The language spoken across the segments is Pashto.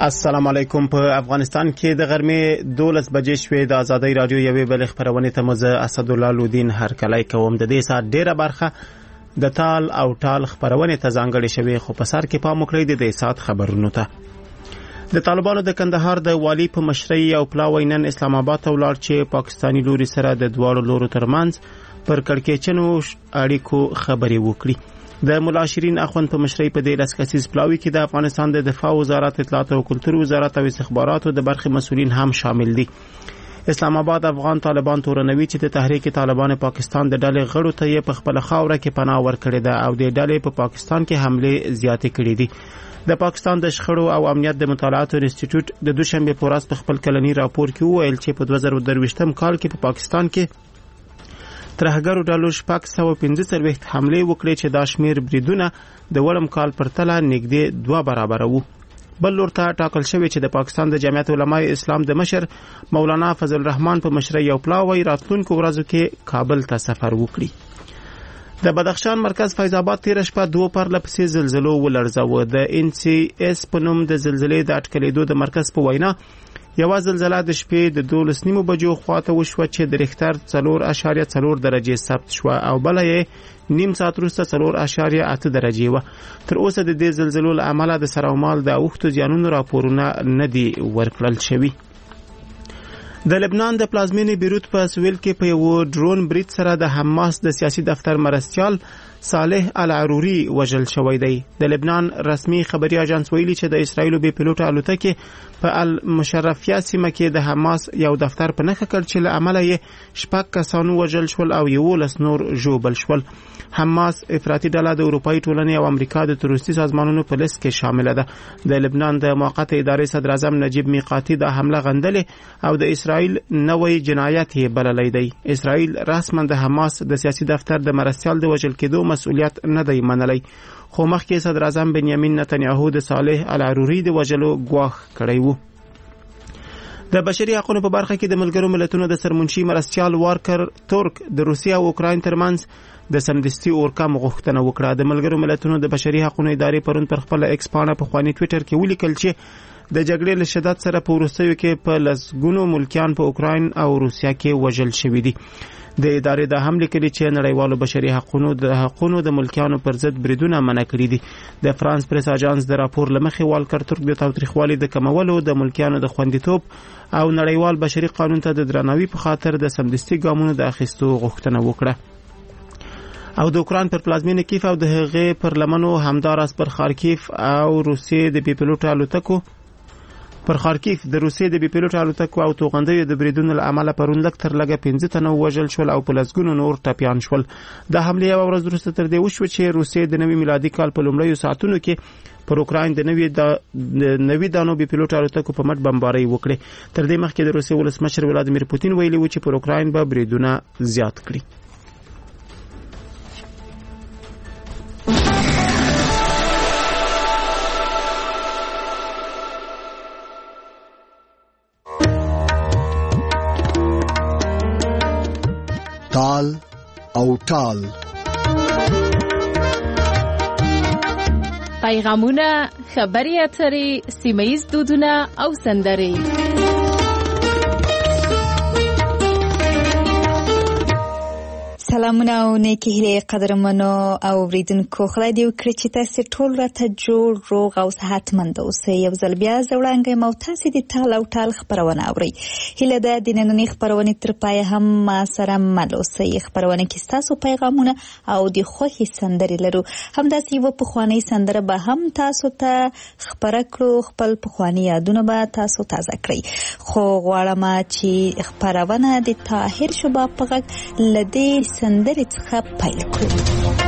السلام علیکم. په افغانستان کې د غرمې 12 بجې شوې. د ازادۍ رادیو یوې بل خبرونه ته مزه اسد الله لودین هرکلی کوم. د دې سات ډیره برخه د تال او ټال خبرونه ته ځانګړې شوې، خو په سر کې پام وکړئ د دې سات خبرونو ته. د طالبانو د کندهار د والی په مشرۍ او پلاوی نن اسلام آباد ته ولاړ چې پاکستانی لوري سره د دواړو لورو ترمنځ پر کړکېچنو اړیکو خبرې وکړي. د مولا شیرین اخوند په مشرۍ په دې لسکسیز پلاوی کې د افغانستان د دفاع وزارت، اطلاعات او کلتور وزارت او استخباراتو د برخې مسؤلین هم شامل دي. اسلام آباد افغان طالبان تورنوي چې د تحریک طالبان پاکستان د ډلې غړو ته یې په خپل خاوره کې پناه ورکړې ده او د ډلې په پاکستان کې حمله زیاتې کړې دي. د پاکستان د شخړو او امنیت د مطالعاتو انسټیټیوټ د دوشنبه په ورځ په خپل کلنی راپور کې وویل چې په 2023م کال کې په پاکستان کې ترهګرو ډلو 645 حمله وکړې چې دا شمیر بریدونه د وړم کال پر تله نږدې 2 برابر وو. بل لور ته ټاکل شوی چې د پاکستان د جمعیت علماء اسلام د مشر مولانا فضل الرحمن په مشرۍ او پلاوی راتلونکو ورځو کې کابل ته سفر وکړي. د بدخشان مرکز فیض آباد تیر شپه 2 پرلپسې زلزلو ولړزاوه. د NCS په نوم د زلزلې د اټکلېدو د مرکز په وینا یو زلزلہ د شپې د 12 بجو خواته وشوه چې د ریختر 4.4 درجه ثبت شو او بل یې نیم ساعت وروسته 4.8 درجه و. تر اوسه د دې زلزلو له امله د سر او مال د اوښتو زیانونو راپورونه نه دي ورکړل شوي. د لبنان د پلازمینې بیروت په سویل کې په یو ډرون برید سره د حماس د سیاسي دفتر مرستیال صالح العروري وژل شوی دی. د لبنان رسمي خبري اژانس ویلي چې د اسرایلو بي پيلوټ الوتکې په المشرفیه سیمه کې د حماس یو دفتر په نښه کړ چې له عمله یې 6 کسان وژل شول او 11 نور ژوبل شول. حماس افراطي ډله د اروپאי ټولنې او امریکا د تروریستي سازمانونو په لیست کې شامل ده. د لبنان د موقته ادارې صدر اعظم نجیب میقاتی د حمله غندلې او د اسرایل نوې جنایت یې بللی دی. اسرایل رسما د حماس د سیاسي دفتر د مرستیال د وژل کېدو مسؤلیت نه دی منلی، خو مخکې صدر اعظم بنیامین نتنیاهو د صالح العروري د وژلو ګواښ کړی و. د بشري حقوقو په برخه کې د ملګرو ملتونو د سرمنشي مرستیال وارکر تورک د روسیا او اوکراین ترمنځ د سمدستي اورکم غوښتنه وکړه. د ملګرو ملتونو د بشري حقوقو ادارې پرون پر خپل ایکس پاڼه په خواني ټوئیټر کې ولیکل چې د جګړې له شدت سره په وروستیو کې په لسګونو ملکیان په اوکراین او روسیا کې وژل شوي دي. د ادارې د حمله کړي چې نړیوالو بشري حقوقو د ملکیانو پر ضد بریدونه منع کړي دي. د فرانس پریس اژانس د راپور لمخې والکر تورک د تاوتریخوالي د کمولو د ملکیانو د خوندیتوب او نړیوال بشري قانون ته د درناوي په خاطر د سمدستي ګامونو د اخیستو غوښتنه وکړه. او د اوکراین پر پلازمینه کیف او د هغې پر لمنو همداراز پر خارکیف او روسیې د بي پيلوټ الوتکو پر خارکیف د روسیې د بي پيلوټ الوتکو او توغندیو د بریدونو له امله پرون لږ تر لږه 15 تنه وژل شول او په لسګونو نور ټپیان شول. د حملې یوه ورځ وروسته تر دې وشوه چې روسیې د نوي میلادي کال په لومړیو ساعتونو کې پر اوکراین د نوي دانو بي پيلوټ الوتکو په مټ بمبارۍ وکړې. تر دې مخکې د روسیې ولسمشر ولادیمیر پوتین ویلي و چې پر اوکراین به بریدونه زیات کړي. تال او ټال پیغامونه، خبري اترې، سیمه‌ییز دودونه او سندرې. سلامونه او نیکی هیلې قدرمنو او اوریدونکو، خدای دې وکړي چې تاسو ټول راته جوړ روغ او صحتمند اوسئ. یو ځل بیا زه وړاندې یم او تاسو د تال او ټال خبرونه اورئ. هیله ده د نننۍ خبرونې تر پایه هم ما سره مل اوسئ. خبرونه کې ستاسو پیغامونه او د خوښۍ سندرې لرو. همداسې یوه پخوانۍ سندره به هم تاسو ته خپره کړو. خپل پخواني یادونه به تاسو تازه کړئ. خو غواړم چې خبرونه د طاهر شباب په غږ له دې سندرې څخه پیل کړو.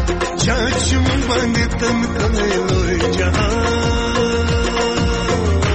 تن کله لوی جهان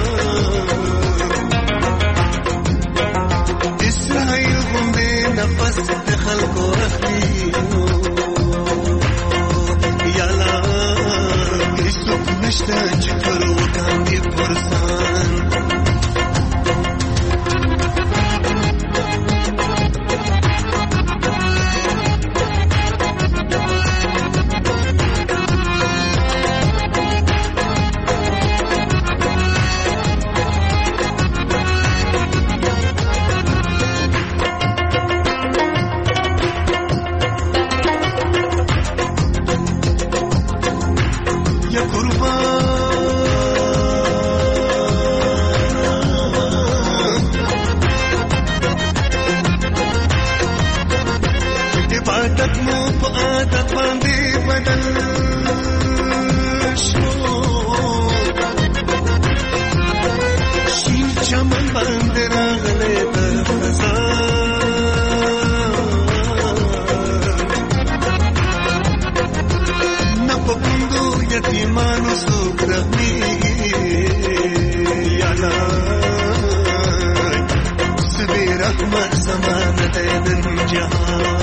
عادت مو په عادت باندې بدل شو شین چمن باندې راغلی د خزان نه په کوندو یتیمانو څوک رحمیږي یالا سبی رحمت زمانه دی د جهان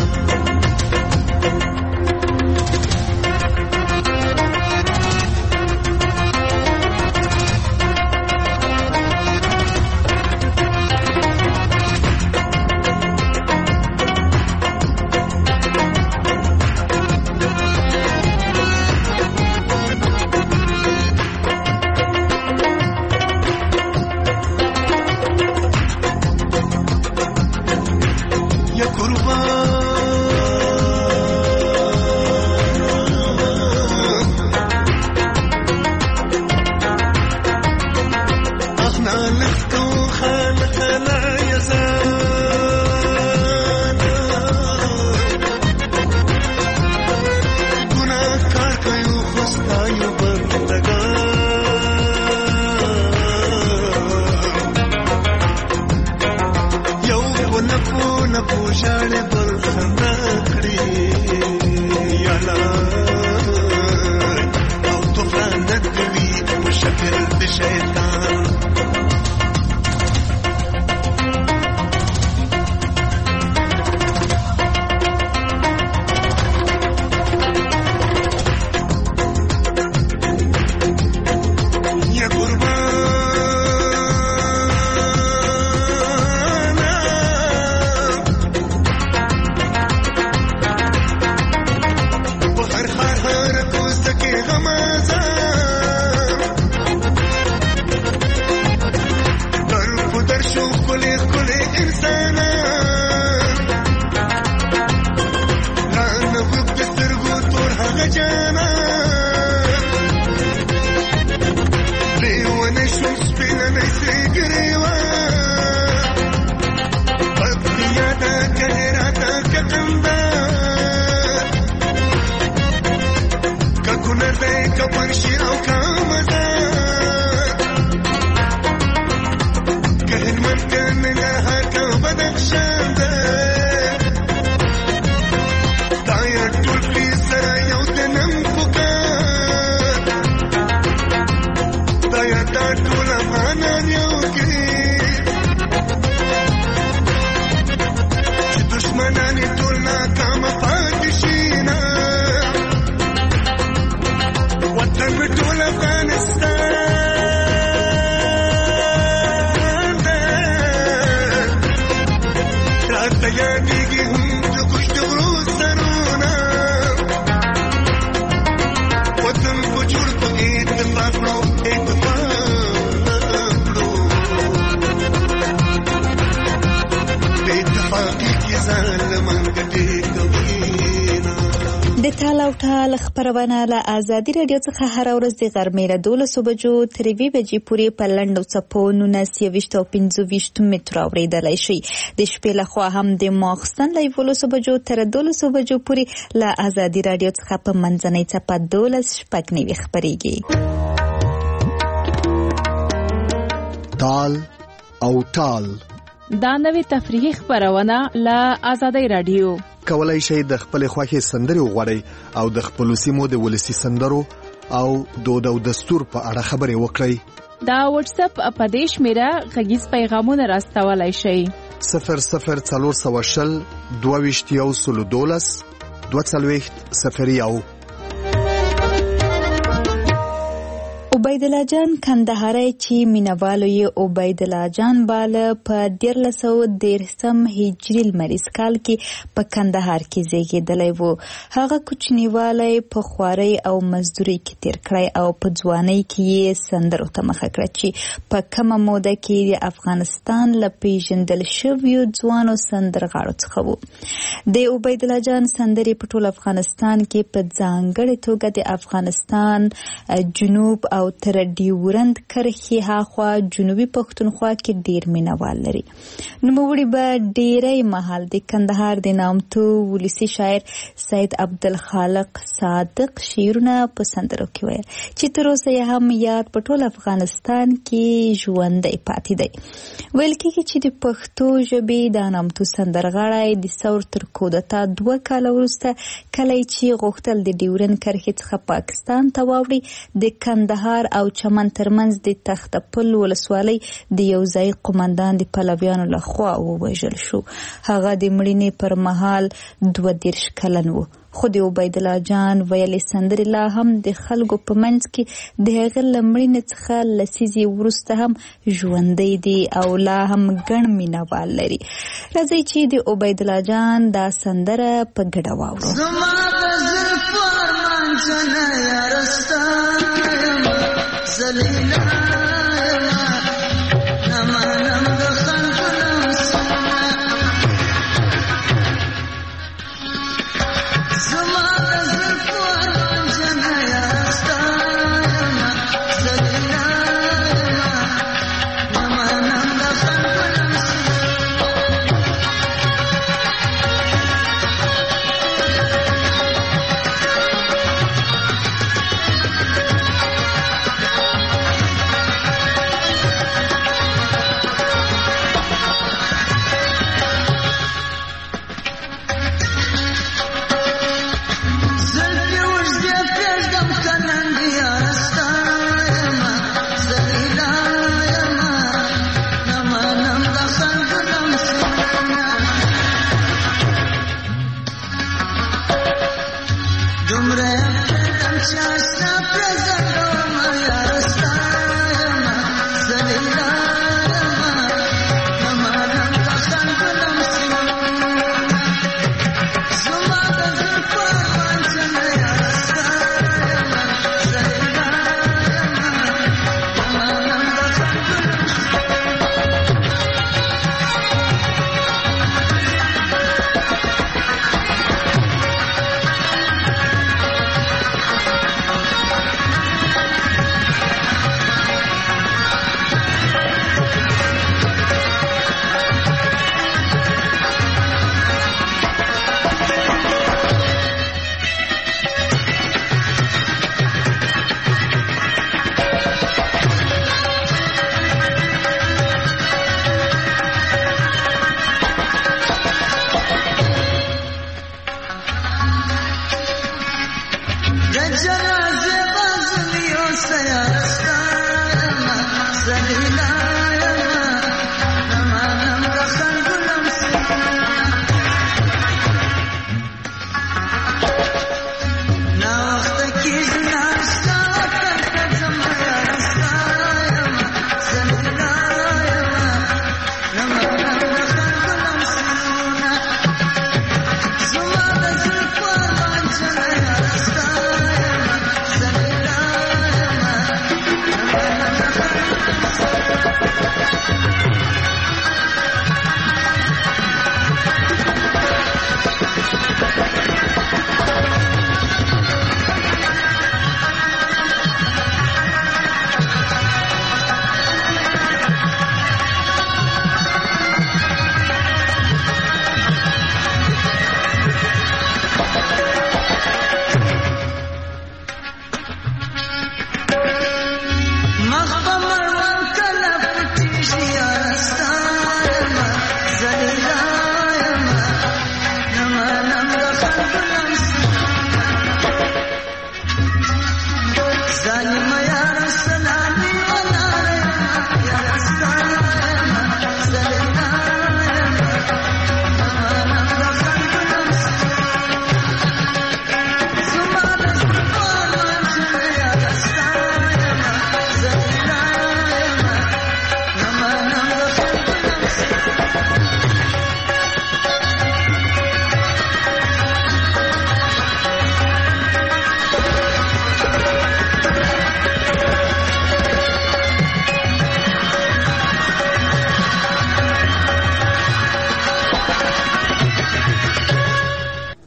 د تال او ټال خبرونه له آزادي رادیو څخه هر ورځ د غرمې له 12 بجو تر 2 بجې پورې په لنډو څپو 19 او 25 متر اوریدلای شي. د شپې له خوا هم د ماخستن له 12 بجو تر 12 بجو پورې له آزادي رادیو څخه په منځنۍ څپه 12 شپږ خبريږي. تال او ټال دا نوې تفریحي خبرونه له آزادي رادیو. کولای شئ د خپل خوښي سندري وغوړئ او د خپل سیمو د ولسی سندرو او دود او دستور په اړه خبرې وکړئ. دا واتس اپ اپدیش میرا غږیز پیغامونه راستولای شئ. 00420 22 عبید الله جان کندهاری چې مینوالو یې عبید الله جان باله په 1313 هجری لمریز کال کې په کندهار کې زیږیدلی و. هغه کوچنیوالی په خوارۍ او مزدورۍ کې تیر کړی او په ځوانۍ کې یې سندرو ته مخه کړه چې په کومه موده کې د افغانستان له پیژندل شویو ځوانو سندرغاړو څخه و. د عبید الله جان سندرې په ټول افغانستان کې په ځانګړې توګه د افغانستان جنوب او تر ډیورند کرښې هاخوا جنوبي پښتونخوا کې ډیر مینوال لري. نوموړي به ډیری مهال د کندهار د نامتو ولسي شاعر سید عبدالخالق صادق شعرونه په سندرو کې ویل چې تر اوسه یې هم یاد په ټول افغانستان کې ژوندی پاتې دی. ویل کېږي چې د پښتو ژبې د نامتو سندرغاړی د ثور تر کودتا 2 کاله وروسته کله چې غوښتل د ډیورند کرښې څخه پاکستان ته واوړي د کندهار او چمن ترمنځ د تخته پل ولسوالۍ د یو ځای قومندان د پلویانو لخوا ووژل شو. هغه د مړینې پر مهال 22 کلن و، خو د عبیدالله جان ویلې سندرې لا هم د خلکو په منځ کې د هغه له مړینې څخه لسیزې وروسته هم ژوندی دي او لا هم ګڼ مینوال لري. راځئ چې د عبیدالله جان دا سندره په ګډه واورو. زما د زلفو ارمان جنه یارستا یم زلیلا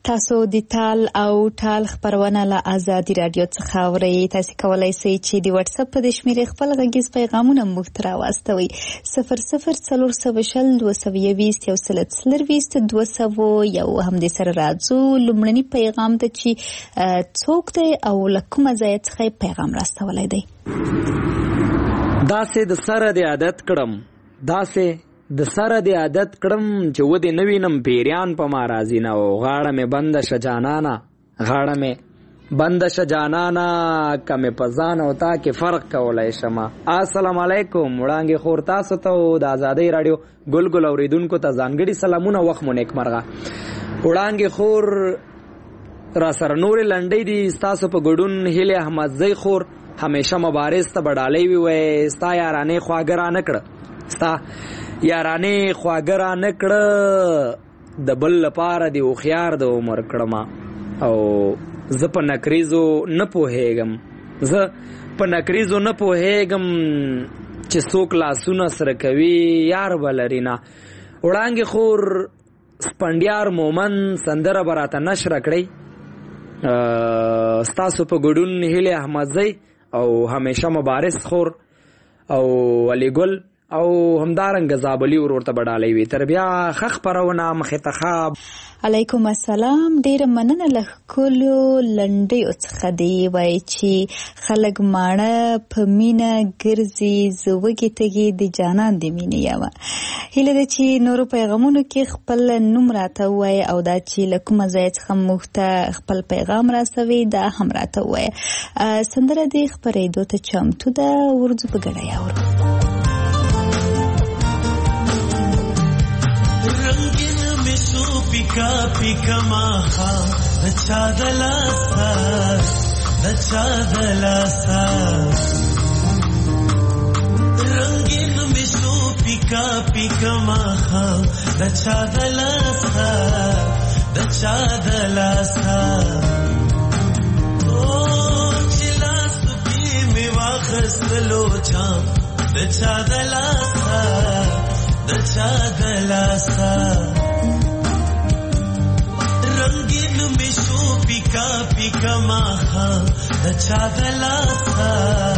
تاسو د تال او ټال خبرونه له آزادي رادیو څخه اورئ. تاسو کولای شئ چې د واتس اپ په شمیرې خپل غږیز پیغامونه موږ ته راواستوئ. 00407220 یو هم د سره راځو. لومړنی پیغام ته چې څوک دی او له کومه ځای څخه پیغام راستولی دی؟ داسې د سره د عادت کړم چې ودې نوینم پیریان په ما راځي نه او غاړه مې بنده شه جانانا کمې په ځان او تا کې فرق کولی شمه. السلام علیکم وړانګې خور، تاسو ته د آزادۍ راډیو ګل اوریدونکو ته ځانګړي سلامونه. وخت مو نیکمرغه. وړانګې خور را سره نورې لنډۍ دي. ستاسو په ګډون هیلې احمدزۍ خور همیشه مبارز ته بډالۍ وي. ستا یارانې خواږه را نه کړه د بل لپاره دی هوښیار د عمر کړمه. او زه په نکریزو نه پوهېږم چې څوک لاسونه سره کوي یار به لري نه. وړانګې خور سپنډیار مومن سندره به راته نشره کړئ. ستاسو په ګډون هیلې احمدزۍ او همیشه مبارز خور او علی ګل او همدارنګه زابلی ورور ته بډالۍ وي. تر بیا ښه خپرونه مخې ته ښه. علیکم السلام. ډیره مننه له ښکلو لنډیو څخه دی. وایي چې خلک ماړه په مینه ګرځي، زه وږې تږې د جانان د مینې یمه. هیله ده چې نورو پیغامونو کې خپل نوم راته ووایه او دا چې له کومه ځای څخه موږ ته خپل پیغام راسوي دا هم راته ووایه. سندره د خپرېدو ته چمتو ده. ورځو په ګډه یاورو. پیکا پیکا ماخا دچا دلاسا رنگین مشو پیکا پیکا ماخا دچا دلاسا او چلا سپی می واخستلو چام دچا دلاسا رنگین مشو پیکا پیکا ماخا دچا دلاسا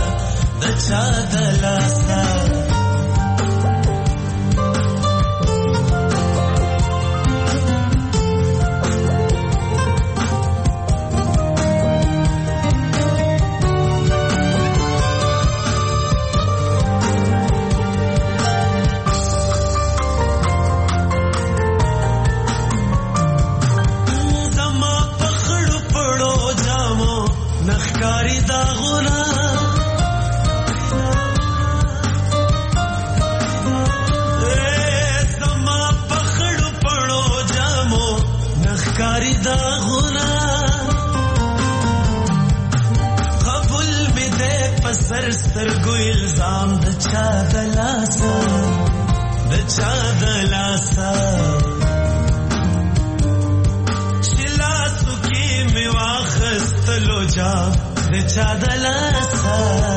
سترګو الزام دچا دلاسا شلاسو کی می واخستلو جا دچا دلاسا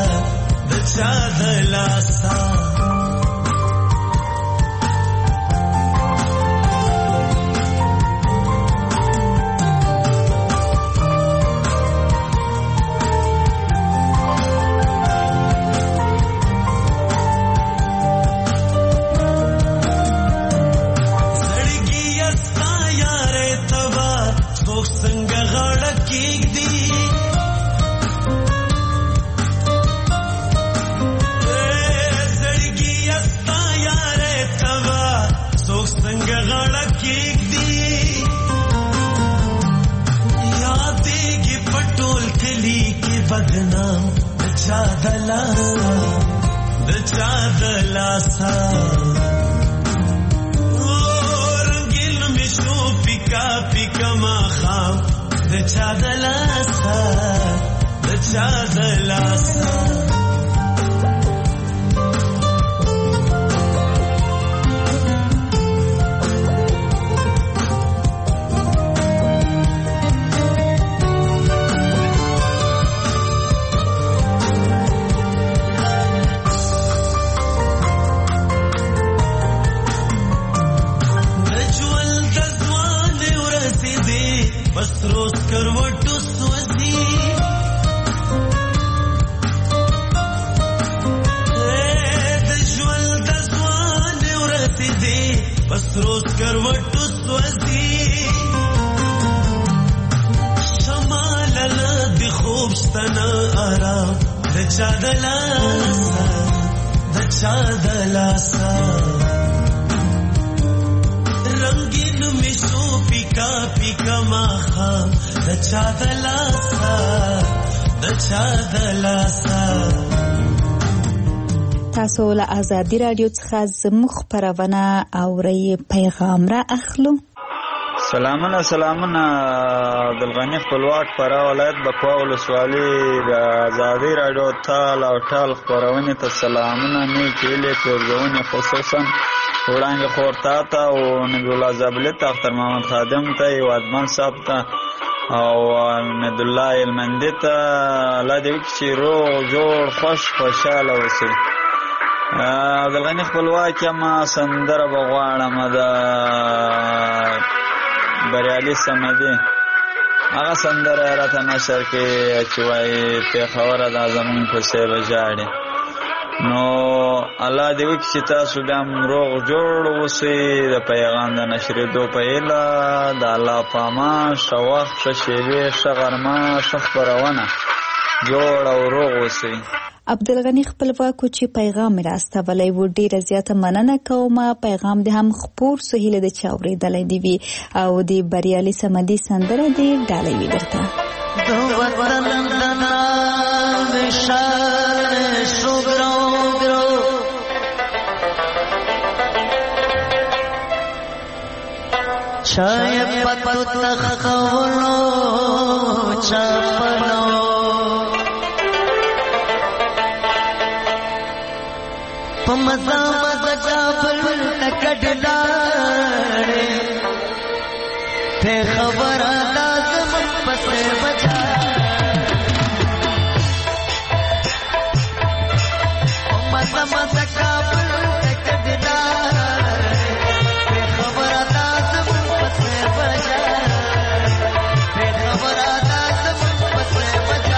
بدنام دچا دلاسا رنگین مشو پیکا پیکا ماخام دچا دلاسا بس روز کروټو سوځي د ژوند د ځوان ورته دي بس روز کروټو سوځي شمال د خوب ستنه آرام د چا د لاسا رنگین میشو پیکا پیکا ماخا د چا د لاسا تاسو له آزادي رادیو څخه زموږ خبرونه اورئ پیغام را اخلو. سلامونه عبدالغنی خپلواک فرا ولایت بکوا ولسوالي د آزادي رادیو تال او ټال خبرونه ته سلامونه نیکې له پرځونه خصوصا وړاندې خورتا ته او نبی الله زابلت اختر محمد خادم ته وادمان صاحب ته او احمد الله المندی ته الله دې چې روغ جوړ خوشاله اوسئ. عبدالغنی خپلواک ما سندره بغواړم د بریالي سمدي هغه سندره راته نشر کې چې وایي پیښوره د زمون په څیر ژاړي نو الله دې وکړي چې تاسو بیا روغ جوړ اوسئ د پیغام د نشرېدو په هیله د الله په امان ښه وخت ښه شېبې ښه غرمه ښه خپرونه جوړ او روغ اوسئ. عبدالغنی خپلواکو چې پیغام راستولی و ډیره زیاته مننه کوم. پیغام دې هم خپور سو هیله د چا اورېدلی دی وي او د بریالي سمدي سندره دې ډالۍ وي درته. چای پتو تخولو چاپلو پمزا مزا چاپل تکڑلاڑے تے خبر لازم پسے بچا پمزا مزا چاپل تکڑلاڑے تے خبر لازم پسے بچا تے خبر لازم پسے بچا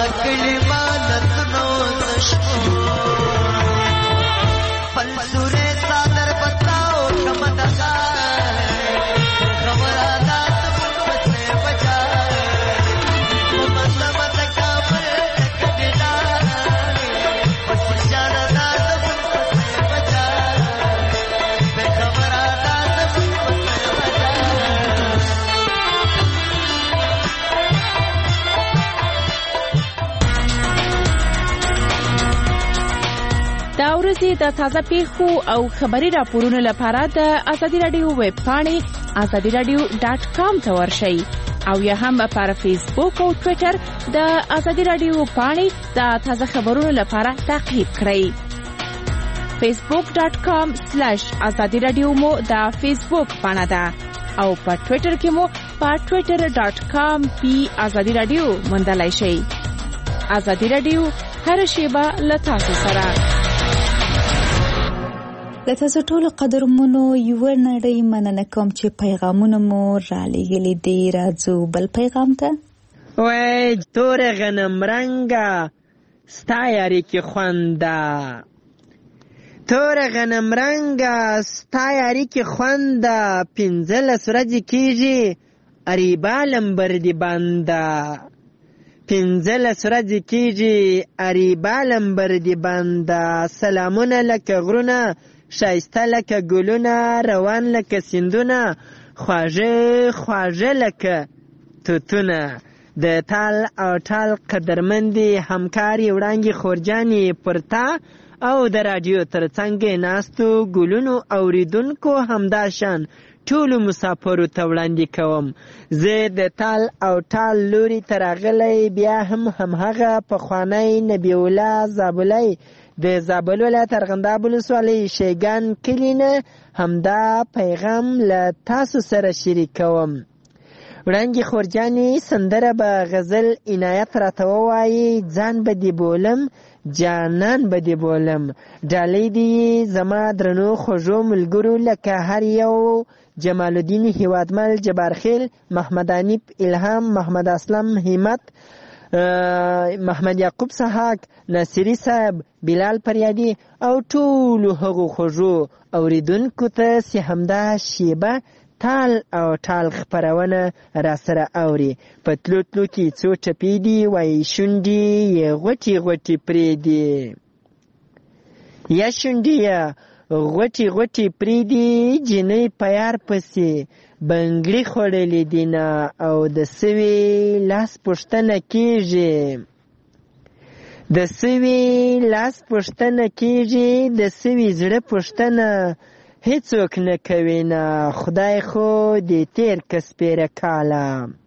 کلی مانت نو تشکو پل سورے صادر بتاؤ کمدگا خبرادات مکمت میں بجا ممزمت کابل تکڑا پس جاندات مکمت میں بجا بے خبرادات مکمت میں بجا دا ورځې د تازه پیښو او خبري راپورونو لپاره د ازادي رادیو ویب پاڼې azadiradio.com ته ورشئ او یا هم پر فیسبوک او ټوئیټر د ازادي رادیو پاڼې د تازه خبرونو لپاره تعقیب کړئ. facebook.com/azadiradio مو د فیسبوک پاڼه ده او په ټوئیټر کې مو په twitter.com/azadiradio موندلای شئ. ازادي رادیو هر شیبه له تاسو سره. د تاسو ټولو قدرمنو یو نړۍ مننه کوم چې پیغامونه مو را لېږلي دي. راځو بل پیغام ته. وای تور غنم رنګه ستا یاري کې خونده تور غنم رنګه ستا یاري کې خونده 15 ورځې کېږي اریبا لمبر دی بنده 15 ورځې کېږي اریبا لمبر دی بنده سلامونه لکه غرونه شایسته لکه ګلونه روان لکه سیندونه خواږه خواږه لکه توتونه د تال او ټال قدرمندې همکاري وړانګې خورجانې پر تا او د راډیو تر څنګ ناستو ګلونو اوریدونکو همداشان ټولو مسافرو ته وړاندې کوم. زه د تال او ټال لوري ته راغلی بیا هم همهغه پخوانی نبی الله زابلی د زابل ولایت ارغنداب ولسوالۍ شیګان کلي نه همدا پیغام له تاسو سره شریکوم. وړانګې خورجانې سندره به غزل عنایت راته ووایي ځان به دې بولم جانان به دې بولم ډالۍ دې زما درنو خوږو ملګرو لکه هر یو جمال الدین هیوادمل جبارخیل محمد انیب الهام محمد اسلم همت محمد یعقوب سحاق ناصری صاحب بلال پریادی او ټولو هغو خوږو اوریدونکو ته چې همدا شیبه تال او ټال خپرونه را سره اوري. په تلو تلو کې څو ټپې دي وایي شونډې یې غوټې غوټې پرېږدي یا شونډې یې غوټې غوټې پرېږدي جینۍ په یار پسې بنګړي خوړلې دي نه او د سوي لاس پوښتنه کېږي د سوي لاس پوښتنه کېږي د سوي زړه پوښتنه هیڅوک نه کوي نه خدای خو دې تیر کس پیره کاله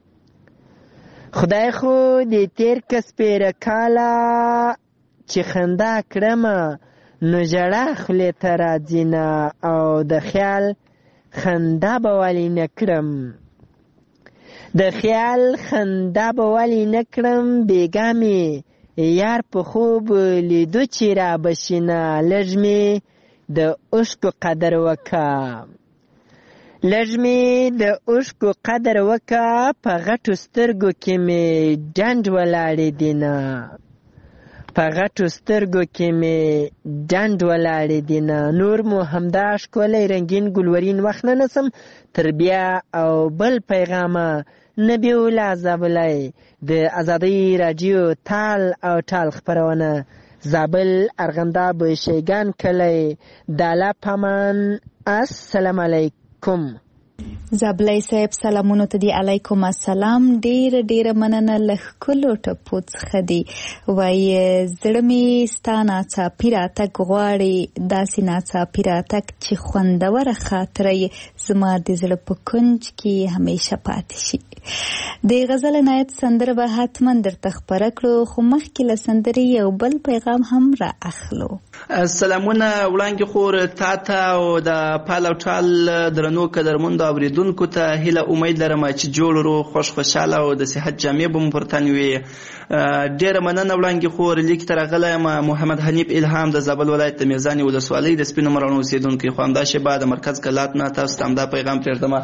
خدای خو دې تیر کس پیره کاله چې خندا کړمه نو ژړا خولې ته راځي نه او د خیال خندا به ولې نه کړم د خیال خندا به ولې نه کړم بېګا مې یار په خوب لیدو چې را بشینه لږ مې د اوښکو قدر وکه لږ مې د اوښکو قدر وکه په غټو سترګو کې مې ډنډ ولاړې دي نه په غټو سترګو کې مې ډنډ ولاړې دي نه نور مو همدا ښکلی رنګین ګلورین وخت نه نسم تر بیا او بل پیغامه نبی الله زابلی د ازادۍ راډیو تال او ټال خپرونه زابل ارغنداب شیګان کلی دالا پامان السلام علیکم. زابلی صاحب سلامونو ته دی علیکم السلام. ډیر مننه له ښکلو ټپو څخه دی وایي زړه مې ستا ناڅاپي راتګ غواړي داسې ناڅاپي راتګ چې خوندوره خاطره یې زما د زړه په کونج کې همیشه پاتې شي. د غزل عنایت سندره به حتما درته خپره کړو خو مخکې له سندرې یو بل پیغام هم را اخلو. سلامونه وړانګې خور تا ته او د پال او ټال درنو قدرمندو اوریدونکو ته هیله امید لرم چې جوړ روغ خوش خوشحاله او د صحت جامې به مو پر تن وي. ډېره مننه وړانګې خور لیک ته راغلی یم محمد حنیف الهام د زابل ولایت د میزانې ولسوالۍ د سپینو مراڼو اوسېدونکی خو همدا شیبه د مرکز کلات نه تاسو ته همدا پیغام پرېږدم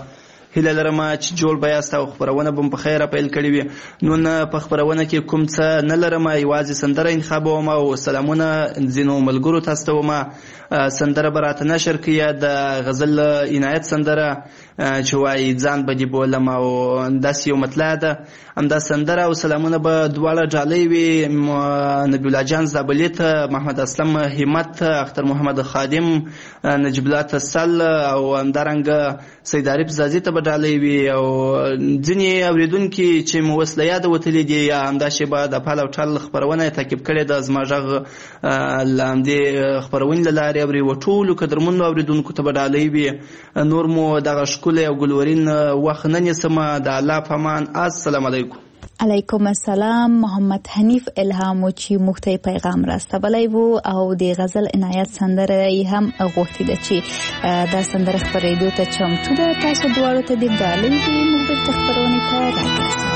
هیله لرم چې جوړ به یاست او خپرونه به په خیره پیل کړې وي. نن په خپرونه کې کوم څه نه لرم، یوازې سندره انتخابوم او سلامونه ځینو ملګرو ته استوم. سندره به راته نشر کړي د غزل عنایت سندره چې وایي ځان به دې بولم او داسې یو مطلع ده. همدا سندره او سلامونه به دواړه ډالۍ وي نبی الله جان زابلي ته، محمد اسلم همت، اختر محمد خادم، نجیب الله تسل او همدارنګه سید عارف زازي ته به ډالۍ وي او ځینې اورېدونکي چې مو وسله یاده وتلي دي یا همداسې به د پال او ټال خپرونه تعقیب کړې ده زما غږ له همدې خپرونې له لارې اوري و ټولو قدرمنو اورېدونکو ته به ډالۍ وي. نور مو دغه ښکلی او ګلورین وخت نه نیسم. د الله په امان. السلام علیکم. علیکم السلام. محمد حنیف الهام چې موږ ته پیغام راستولی و او د غزل عنایت سندره یې هم غوښتې ده چې دا سندره خپرېدو ته چمتو ده. تاسو دواړو ته د ډالۍ دي موږ بیرته خپرونې ته راګرځو.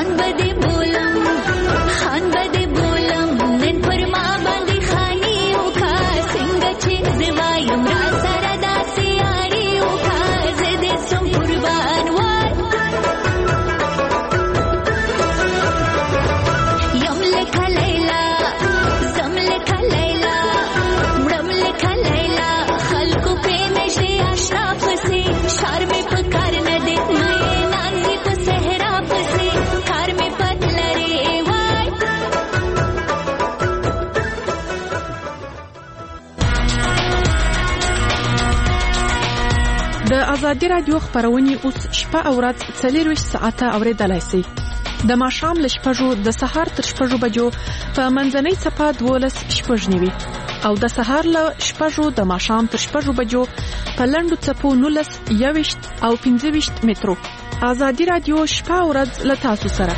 خان بده بولم نن پر ما باندې خاني او کا څنګه چې زوایم را سره داسې یاري او کا زده سم قربان وای یم لکه لیلا زم لکه لیلا مړم لکه لیلا خلکو په نشي آشنا پسې شار می پکار نه دې مې نازي په صحرا پسې کار می پد لري وای د ازادي رادیو خبرونه اوس شپه او ورځ 24 ساعته اوریدلای شئ د ماښام ل 6 د سهار تر 6 بجو په منځنۍ صفه 12 شپږ نیوي او د سهار ل 6 د ماښام تر 6 بجو په لندو صفو 19 21 او 25 مترو ازادي رادیو شپه او ورځ ل تاسو سره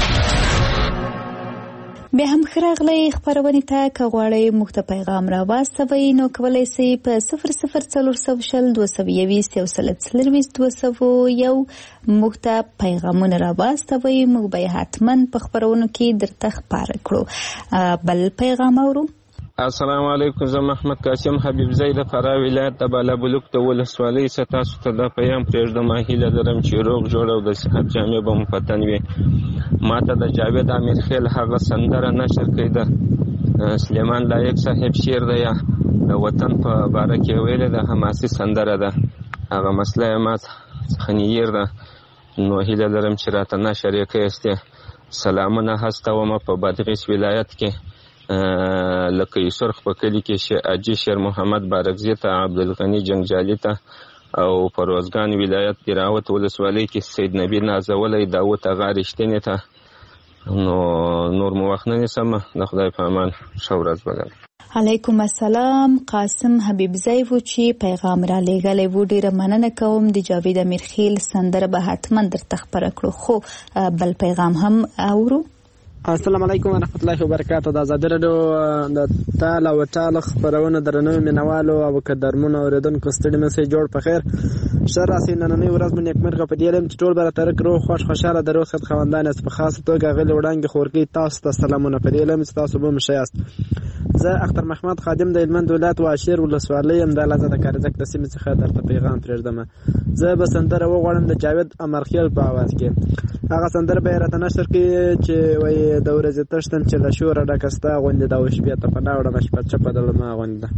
به هم خراغلی خبرونه ته کغواړی مخته پیغام را واستوي نو کولای سي په 004022 یو مخته پیغامونه را واستوي موږ به حتما په خبرونو کې درته خبر کړو بل پیغام اورو السلام علیکم زه محمد قاسم حبیب زید فراه ولایت د بالابلوک د ولسوالۍ ستاسو ته د پیغام پرېږدم هیله لرم چې روغ جوړ او د صحت جامې به مو په تن وي ما ته د جاوید امیر خیل هغه سندره نشر کړې ده سلیمان لایق صاحب شعر دی د وطن په باره کې ویلې ده حماسي سندره ده هغه مسله یې ما څخه نیر ده نو هیله لرم چې راته نشر یې کړئ سلامونه هستوم په بادغیس ولایت کې لکه یوسرخ په کلی کې اجي شیر محمد بارکزی ته عبدالغنی جنگجالي ته او پروازګان ولایت دراوت ولسوالۍ کې سید نبی نازولی داوود اغا رښتینې ته نو نور مو وخت نه نیسم د خدای په امان ښه ورځ ولرئ علیکم السلام قاسم حبیب زیو چې پیغام را لېږلی و ډیره مننه کوم د جاوید امیر خیل سندره به حتما درته خبره کړو خو بل پیغام هم اورو السلام علیکم ورحمت الله وبرکاته د ازادي رادیو د تال او ټال خبرونه درنو مینوالو او قدرمنو اوریدونکو ستړي مسې جوړ په خیر شر راسي نننۍ ورځ مې نیکمرغه په دې لم چې ټول بر تر کرو خوشاله درو خد خوندان است په خاص توګه غل وړاندې خورکی تاسو ته سلامونه په دې لم چې تاسو به مشیاست زه اختر محمد خادم د هلمند ولایت واشیر ولسوالۍ ام د لازم د کارزک د سیمې څخه درته پیغام پرېږدم زه به سندره وغواړم د جاوید امرخیل په आवाज کې هغه سندره به راته نشر کې چې وای د ورځې تشتم چې له شوره ډکستا غونډه د شپې ته په ناوړه مشپت چپه د ما غونډه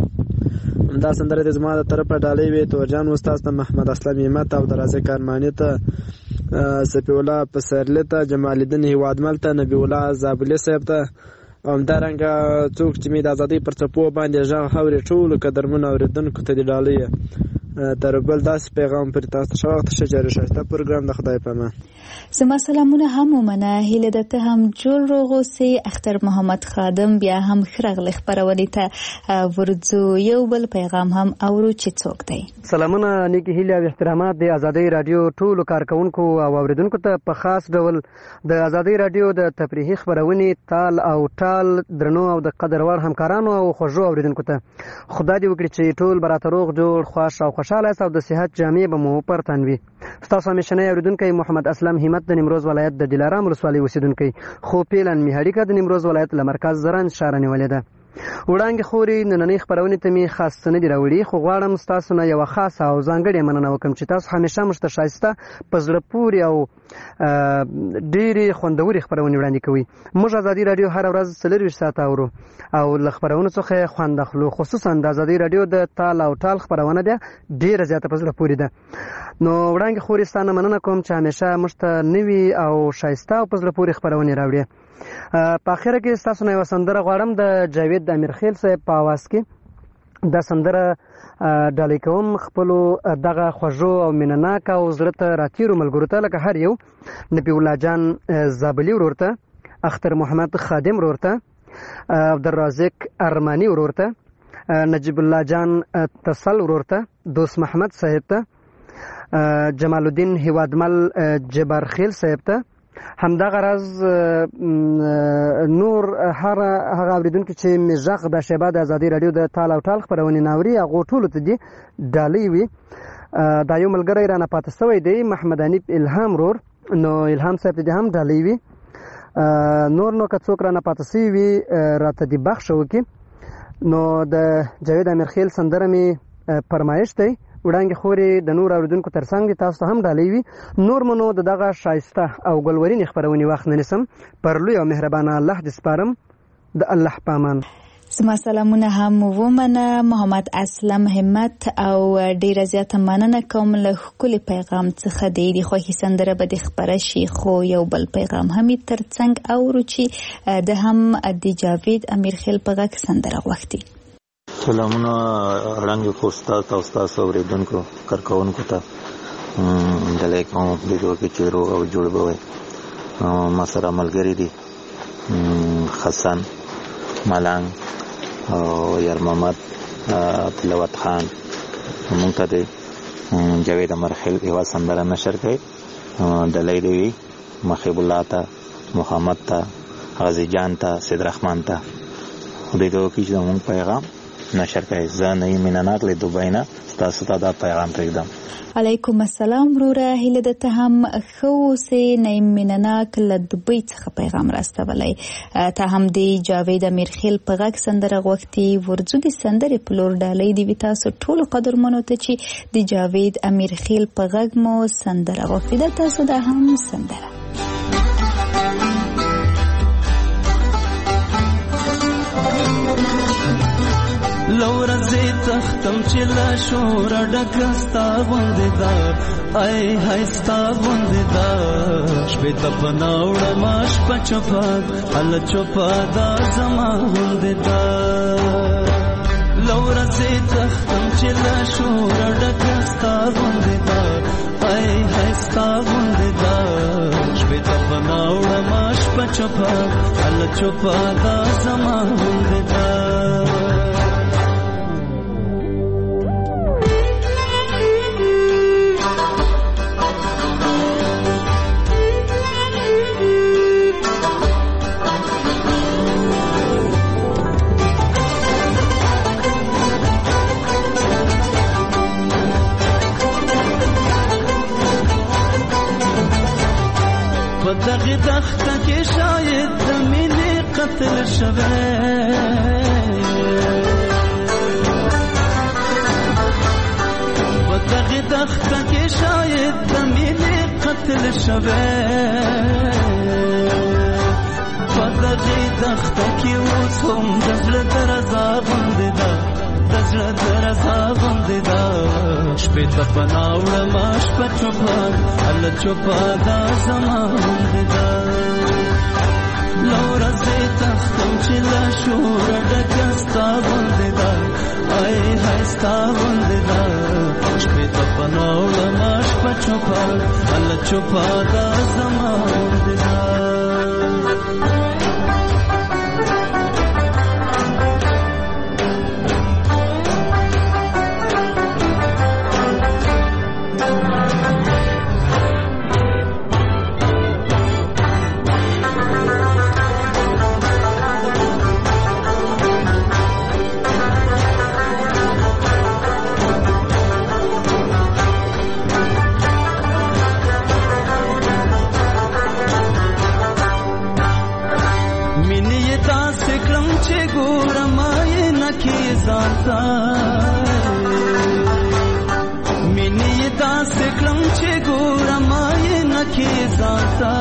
دا سندره د زما د طرفه ډالۍ وي تورجان استاد محمد اسلام همت او درازه کارمانی ته سپی الله پسرلی ته جمال الدین هوادمل ته نبی الله زابلی صاحب ته همدارنګه څوک چې می د ازادۍ پر څپو باندې ژغ هوري ټول قدرمنو اوریدونکو ته دی ډالۍ تر بل داس پیغام پر تاسو شوخت شجره شته پروګرام د خدای په امان زما سلامونه هم ومنه هیله ده ته هم جوړ روغوسي اختر محمد خادم بیا هم خرغل خبرونه ته ورځو یو بل پیغام هم اورو چې څوک دی سلامونه نیکی هیله او احترامات د ازادۍ رادیو ټول کارکونکو او اوریدونکو ته په خاص ډول د ازادۍ رادیو د تفریحي خبرونه تال او ټال درنو او د قدر وړ همکارانو او خوږو اوریدونکو ته خدای دې وکړي چې ټول برات روغ جوړ خوښ او خوشاله او د صحت جامې به مو پر تنوي تاسو همیشنه اوریدونکو محمد اسلام همت د نیمروز ولایت د دلارام ولسوالۍ اوسیدونکو خو پیلن میهاړي کا د نیمروز ولایت له مرکز زران شارنې ولیده وړاندې خوري نننۍ خبرونه ته می خاص نه دی راوړي خو غواړم تاسو نه یو خاصه او ځانګړې مننه وکم چې تاسو همیشه مشتشایسته پزړه پوري او ډېری خوندوري خبرونه وړاندې کوي موږ ازادي رادیو هر ورځ 24 ساعت اورو او ل خبرونه څخه خوند اخلو خصوصا د ازادي رادیو د تال او ټال خبرونه ده ډېر زیاته پزړه پوري ده نو وړاندې خوري ستانه مننه کوم چې همیشه مشته نوي او شایسته او پزړه پوري خبرونه راوړي په اخر کې تاسو نه وسندره غواړم د جاوید امیر خیل صاحب په आवाज کې د سندره ډالۍ کوم خپل دغه خوږو او مینناک او زړه ته راتیرو ملګرو ته لکه هر یو نبی الله جان زابلی ورورته اختر محمد خادم ورورته عبدالرازق ارمانی ورورته نجیب الله جان تصل ورورته دوست محمد صاحب ته جمال الدین هوادمل جبار خیل صاحب ته همدا غرض نور هغه اوریدونکو چې مزاق د شبا د ازادي رادیو د تال او ټال خبرونه ناوري هغه ټول ته دي ډالۍ وي دا یو ملګری رانه پاتې شوی دی محمد انیب الهام رور نو الهام صاحب دې هم ډالۍ وي. نور نو که څوک رانه پاتې سوي وي راته دې بخښه وکړي. نو د جاوید امیرخیل سندره مې فرمایش دی وړانګې خورې د نور اورېدونکو تر څنګ دي تاسو ته هم ډالۍ وي. نور منو د دغه ښایسته او ګلورینې خپرونې وخت نه نیسم. پر لوی او مهربانه الله دې سپارم. د الله په امان. زما سلامونه هم ومنه محمد اسلم همت او ډیره زیاته مننه کوم له ښکلي پیغام څخه د خوښي سندره به د خپره شي خو یو بل پیغام هم ترڅنګ اورو چې د هم د جاوید امیرخیل په غږ سندره غوښتي. سلامونه وړاندې کوستا تاسو تاسو اوریدونکو کارکونکو ته دلته کوم د دوه کې چیرو او جوړ بوي ما سره ملګری دي حسن ملنګ او یار محمد تلاوت خان. مونږ ته د جاوید امیرخیل یو سندره نشر کړي دلته دی محب الله ته محمد ته غازی جان ته سید رحمان ته د دوه کې زموږ پیغام نشر کړي. زه نه مینانات له دوبۍ نه تاسو ته دا پیغام پرېږدم. علیکم السلام وروره هیله ده ته هم ښه اوسې. نعیم مینناک له دوبۍ څخه پیغام راستولی. ته هم د جاوید امیرخیل په غږ سندره غوښتي. ورځو د سندرې په لور ډالۍ دي وي تاسو ټولو قدرمنو ته چې د جاوید امیرخیل په غږ مو سندره غوښتي. ده تاسو دا هم سندره لورځې تختم چې لا شور ډکستا غوندې دا ای هاي ستا غوندې دا شپې ته پناوړ ماش پچپاد ال چوپا دا زما غوندې دا لورځې تختم چې لا شور ډکستا غوندې دا ای هاي ستا غوندې دا شپې ته پناوړ ماش پچپاد ال چوپا دا زما غوندې دا دغه دخته کې شاید د مینې قتل شوه په دغه دخته کې شاید د مینې قتل شوه په دغه دخته کې اوس هم د زړه درزا غوندې ده د زړه درزا غوندې ده شپې ته پناوړه ما شپه چوپه الله چوپه دا زما غوندې ده لورځې تختم چې له شوره ډکه ستا غوندې ده ای هاي ستا غوندې ده شپې ته پناوړه ما شپه چوپه الله چوپه دا زما غوندې ده مینې داسې کړم چې ګورم یې نکې ځانته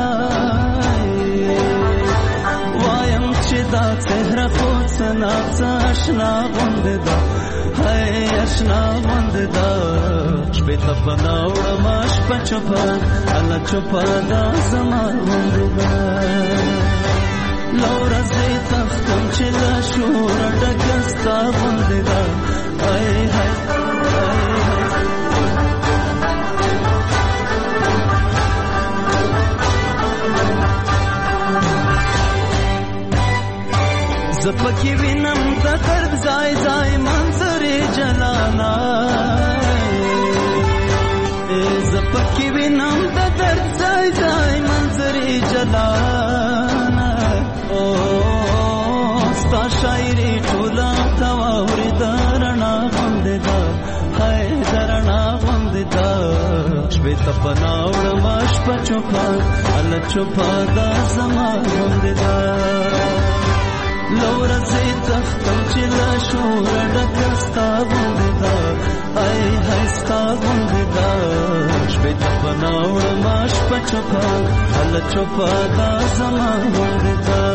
وایم چې دا څهره خو څه ناڅه اشنا غوندې ده هی اشنا غوندې ده شپې ته پناوړم شپه چوپه الله چوپه دا زما غوندې ده لورځې تختم چې له شوره ډکه ستا غوندې ده ای هی زه پکې وینم د درد ځای ځای منظرې جلانا زه پکې وینم د درد ځای ځای منظرې جلانا ستا شاعري ټوله ته واورېده رڼا غوندې ده هی د رڼا غوندې ده شپې ته پناه وړمه شپه چوپه هله چوپه دا زما غوندې ده له ورځې تختم چې له شوره ډکه ستا غوندې ده ای های ستا غوندې ده شپې ته پناه وړمه شپه چوپه هله چوپه دا زما غوندې ده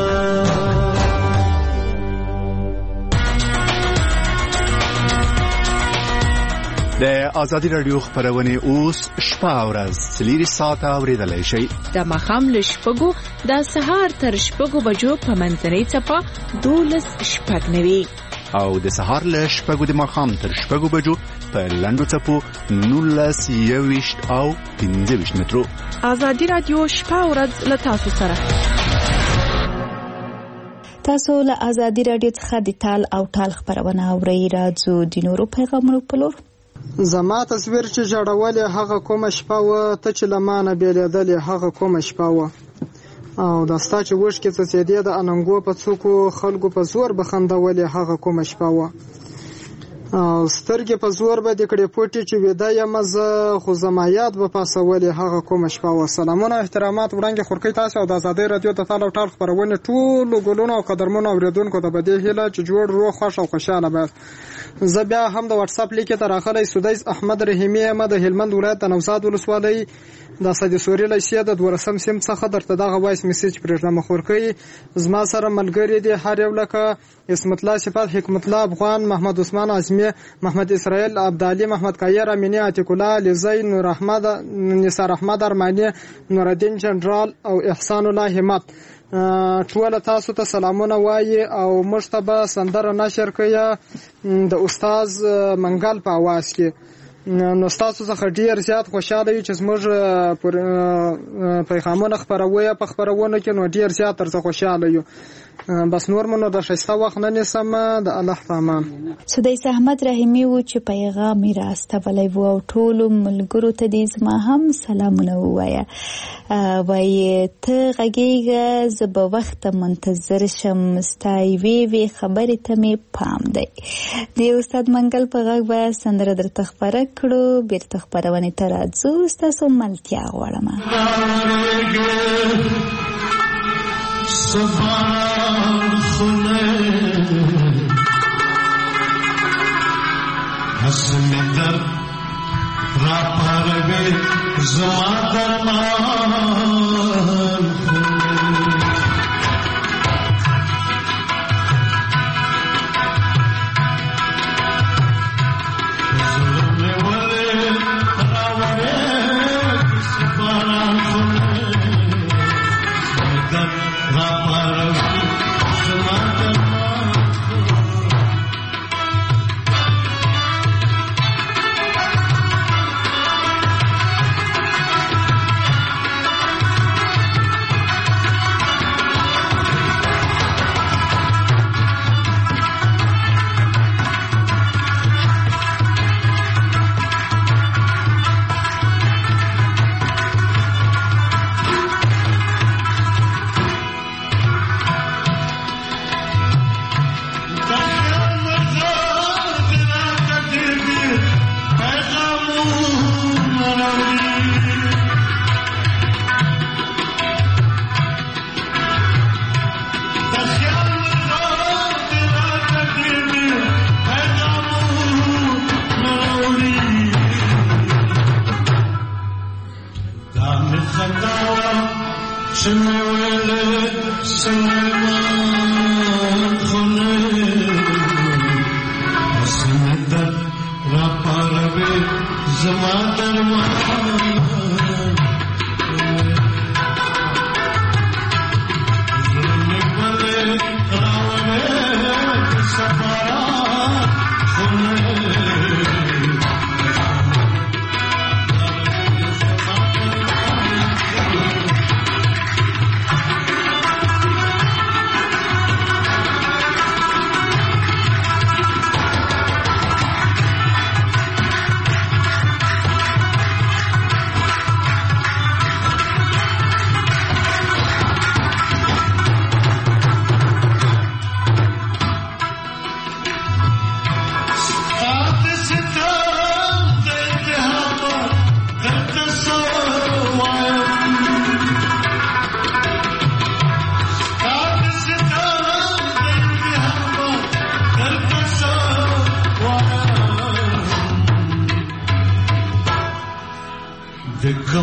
د ازادي رادیو خبرونه اوس شپه او ورځ 3 ساعته اوریدلای شئ د ماښام له شپږو د سهار تر شپږو بجو په منځنۍ څپه 12:09 او د سهار له شپږو د ماښام تر شپږو بجو په لنډو څپو 19:20 او 15 مترو. ازادي رادیو شپه او ورځ له تاسو سره. تاسو له ازادي رادیو څخه د تال او ټال خبرونه اورئ. راځو د نورو پیغامونو په لور. زما تصویر چې جوړولې هغه کومه شپه و ته چې لمانه بیلیدلې هغه کومه شپه و او دا ستا چې وښکې څڅېدې د اننګو په څوکو خلکو په زور بخندولې هغه کومه شپه و او سترګې په زور به د کړې پوټې چې ویده یم زه خو زما یاد به پاسولې هغه کومه شپه و. سلامونه احترامات وړاندې خورکۍ تاسو او د ازادۍ رادیو د تال او ټال خپرونې ټولو ګلونو او قدرمنو اوریدونکو ته به دې هیله چې جوړ روغ خوښ او خوشحاله به. زه بیا هم د واتس اپ لیک ته راغلی سدیس احمد رحیمی یم د هلمند ولایت د نوزاد ولسوالۍ د سید سوري لیسې د 12 سیم څخه درته دغه وایس میسج پرېږدم. خورکۍ زما سره ملګری دي هر یو لکه اسمت الله صفات حکمت الله افغان محمد عثمان اعظمي محمد اسرائیل عبدالي محمد کایر امینی عتیق الله لزی نور احمد نثار احمد ارمانی نور الدین جنرال او احسان الله همت. ټول تاسو ته سلامونه وایي او موږ ته به سندره نشر کوي د استاد منګل په आवाज کې. نو تاسو څخه ډیر زیات خوشاله یو چې موږ پر پیغامونه خبروي په خبرونه کې نو ډیر زیات تر څه خوشاله یو. بس نور منو د شایسته وخت نه نسم د الله پامان. سدیس احمد رحیمی و چې پیغام می راستولی و او ټول ملګرو ته دې زما هم سلامونه ووایه. وایي ته غږیږه زه به وخت منتظر شم ستا یوې خبرې ته مې پام دی. د استاد منګل په غږ به سندره درته خپره کړو. بیرته خپرونې ته راځو. ستاسو ملتیا غواړم. سبحان خونه حسن در را پروی زما درمان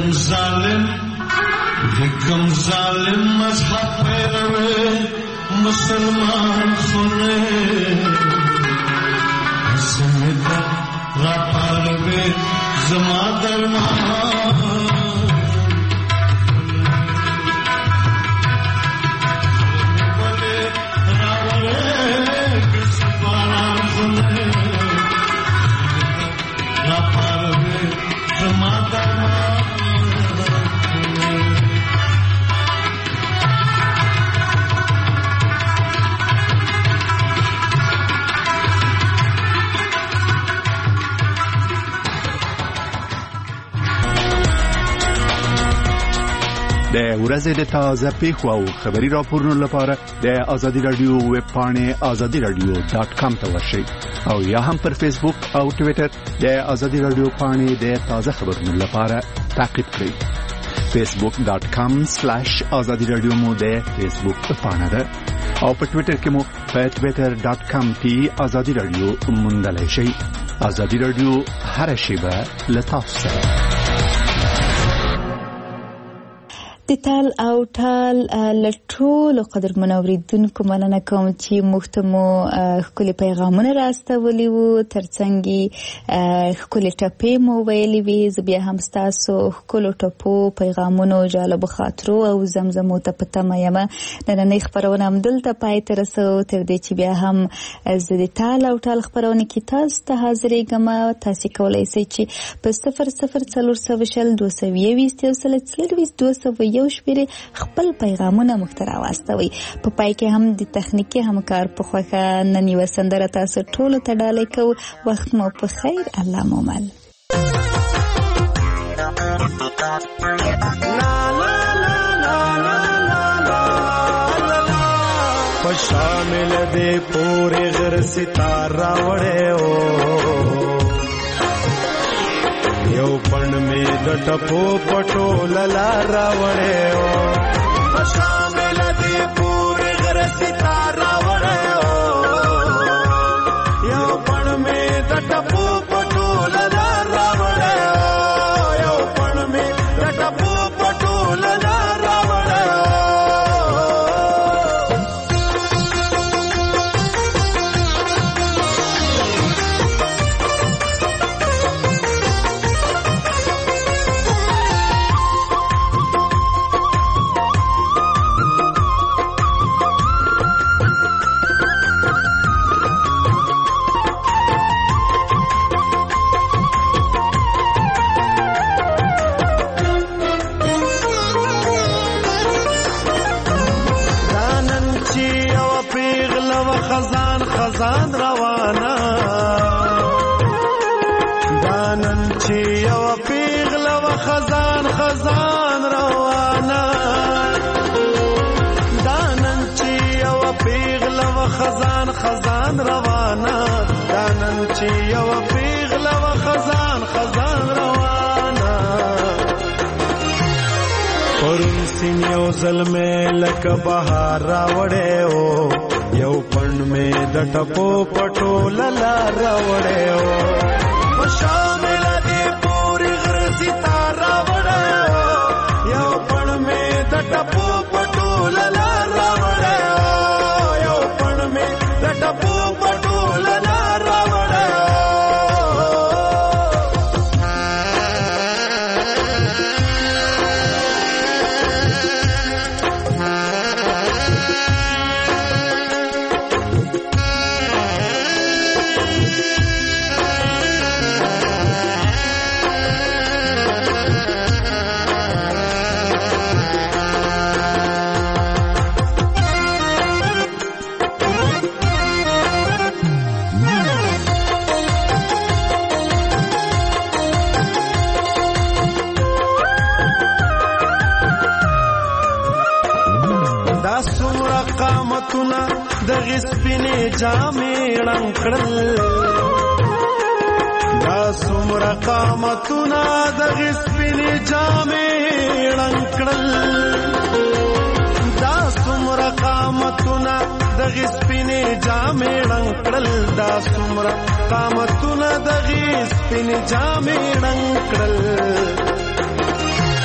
کم ظالم مذہب پیروے مسلمان سنے حسنتا راپاروے زما درمان د ورځې د تازه پیښو او خبري راپورونو لپاره د آزادي رادیو ویب پاڼې azadiradio.com ته ورشئ او یا هم پر فیسبوک او ټوئیټر د آزادي رادیو پاڼې د تازه خبرونو لپاره تعقیب کړئ. facebook.com/azadiradio مو د فیسبوک پاڼه ده او په ټوئیټر کې مو په twitter.com/azadiradio موندلای شئ. آزادي رادیو هر شیبه له تاسو سره. د تال او ټال لټول قدرمن اوریدونکو مننه کوم چې مختمو خپل پیغامونه راستولي وو ترڅنګ خپل ټپې مو ویلي وي زبیا هم تاسو خپل ټپو پیغامونو جالب خاطرو او زمزمو ته پته مېما نن خبرونه هم دلته پای تر رسو تر دې چې بیا هم از د تال او ټال خبرونه کې تاسو ته حاضرې ګما تاسو کولای شئ چې په 0002220 یو شپری خپل پیغامونه مخترا واستوي. په پای کې هم د تخنیکی همکار په خوخه نن یو سندره تاسو ټول ته ډالې کو. وخت مو په خیر. الله مو مل. شامل دے پورے غر ستارہ وڑے او یو پن میں دٹپو پٹو للا راوڑے او شامل دے پورے غر ستارہ وڑے او یو پن میں دٹپو پٹو للا راوڑے او یو پن میں دٹپو پٹو للا راوڑے او خزان روانا دانن چی یو پیغل و خزان روانا دانن چی یو پیغل و خزان روانا دانن چی یو پیغل و خزان روانا پرون سین یو ظلمه لک بهار راوڑے او یو پن میں دٹپو پٹو للا راوڑے او شامل دی پوری غر ستارہ وڑے او یو پن میں دٹپو پٹو للا راوڑے او یو پن میں دٹپو پٹو للا راوڑے دغه سپینې جامې رنگړل دا څومره قامتونه دغه سپینې جامې رنگړل دا څومره قامتونه دغه سپینې جامې رنگړل دا څومره قامتونه دغه سپینې جامې رنگړل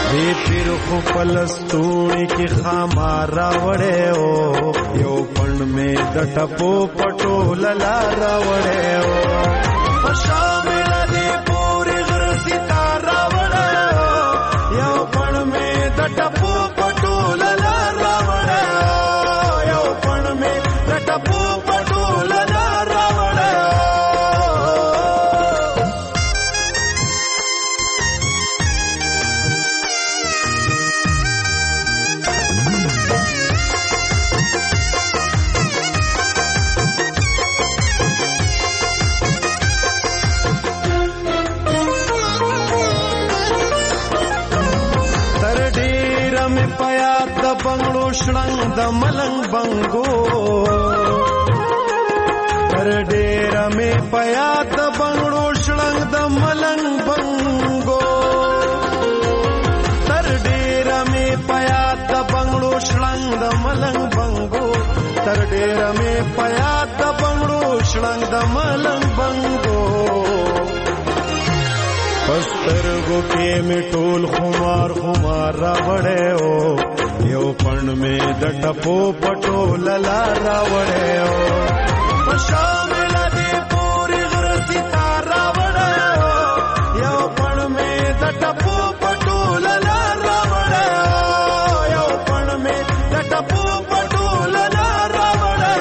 دې پیر خو پلستونی کی خامار راوړې او یو پڼ می د ټپو پټو للا راوړې او شامل دې پوری غر ستار راوړې او یو پڼ می د ټپو پټو للا راوړې او یو پڼ می د ټپو پټو للا راوړې بنگړو شړنګ د ملنګ بنګو تر ډېر مې پیا د بنگړو شړنګ د ملنګ بنګو تر ډېر مې پیا د بنگړو شړنګ د ملنګ بنګو تر ډېر مې پیا د بنگړو شړنګ د ملنګ بنګو پسترګو کې مې ټول خمار خمار راوړې او یو پڼ می د ټپو پټو للا راوړې او شامل دې پوری غر ستار راوړې او یو پڼ می د ټپو پټو للا راوړې او یو پڼ می د ټپو پټو للا راوړې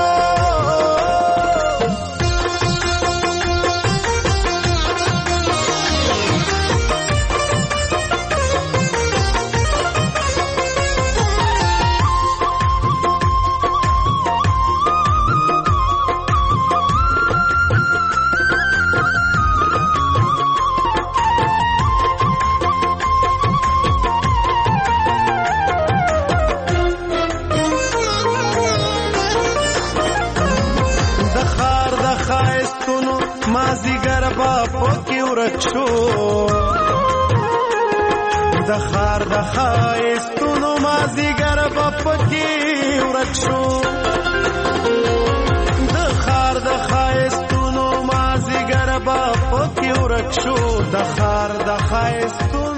شو د خار د خایستونو مازیګر په پکې ورک شو د خار د خایستونو مازیګر په پکې ورک شو د خار د خایستونو